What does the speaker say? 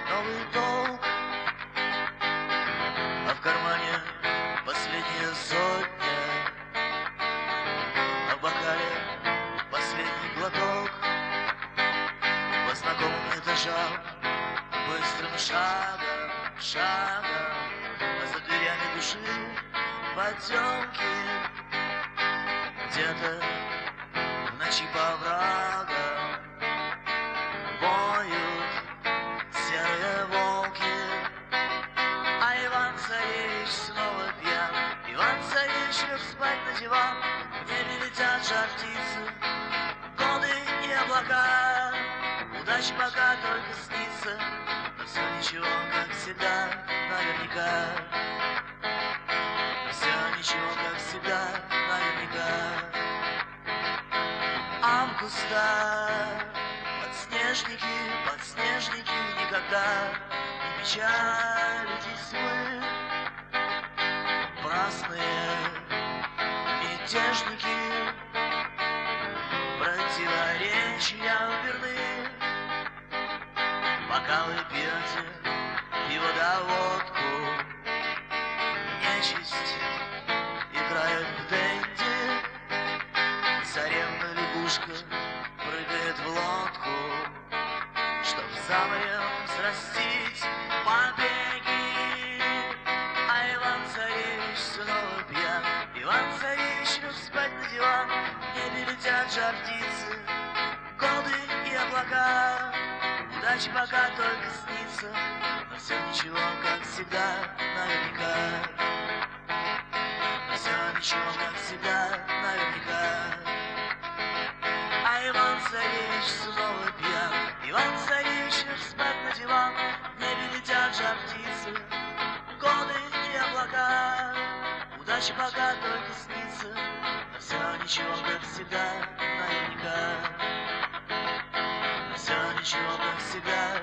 новый долг, а в кармане последняя сотня, а в бокале последний глоток. По знакомым этажам быстрым шагом, а за дверями души потемки. Где-то в ночи по оврагам воют серые волки, а Иван-царевич снова пьян. Иван-царевич лег спать на диван, в небе летят жар птицы, годы и облака. Удача пока только снится, но все ничего, как всегда, наверняка. Все ничего, как всегда, наверняка. Августа, подснежники, никогда не печалитесь вы, праздные мятежники, противоречия верны. Пока вы пьете пиво да водку, нечисть играет в денди, царевна лягушка прыгает в лодку, чтоб за морем срастить побеги. А Иван-царевич снова пьян. Иван-царевич лег спать на диван, в небе летят жар птицы, годы и облака. Удача пока только снится, но все ничего, как всегда, наверняка. Но все ничего, как всегда, наверняка. А Иван-царевич снова пьян. Иван-царевич лег спать на диван, в небе летят жар птицы, годы и облака. Удача пока только снится, но все ничего, как всегда, наверняка. Все ничего, как всегда,